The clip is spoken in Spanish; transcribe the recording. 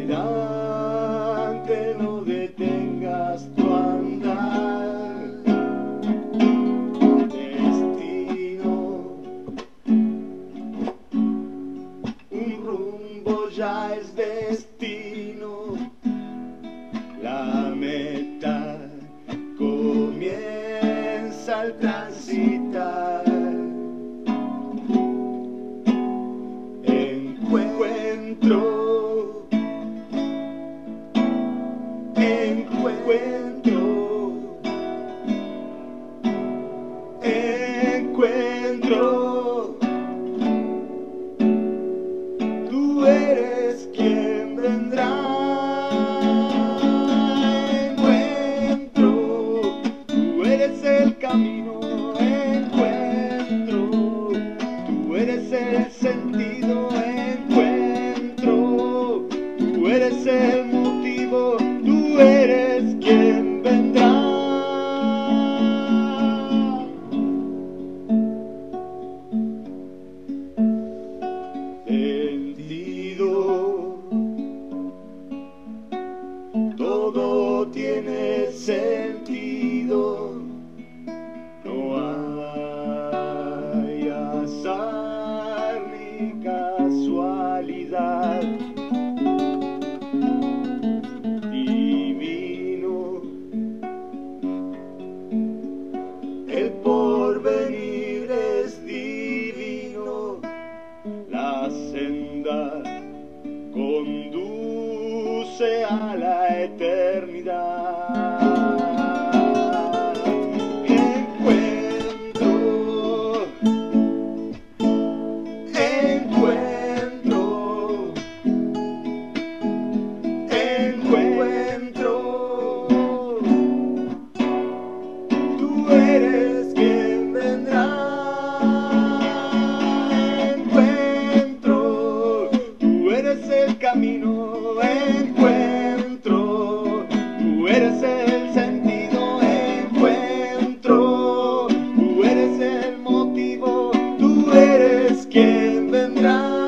adelante, no detengas tu andar. Destino, un rumbo ya es destino. La meta comienza al transitar. Encuentro, tú eres quien vendrá. Encuentro, tú eres el camino. Encuentro, tú eres el sentido. Encuentro, tú eres el motivo. Tú eres quien vendrá. Sentido, todo tiene sentido. No hay azar ni casualidad. Divino, el porvenir es divino. La senda conduce a la eternidad. Encuentro, tú eres quien vendrá. Encuentro, tú eres el camino. Encuentro, tú eres el sentido. Encuentro, tú eres el motivo. Tú eres quien vendrá.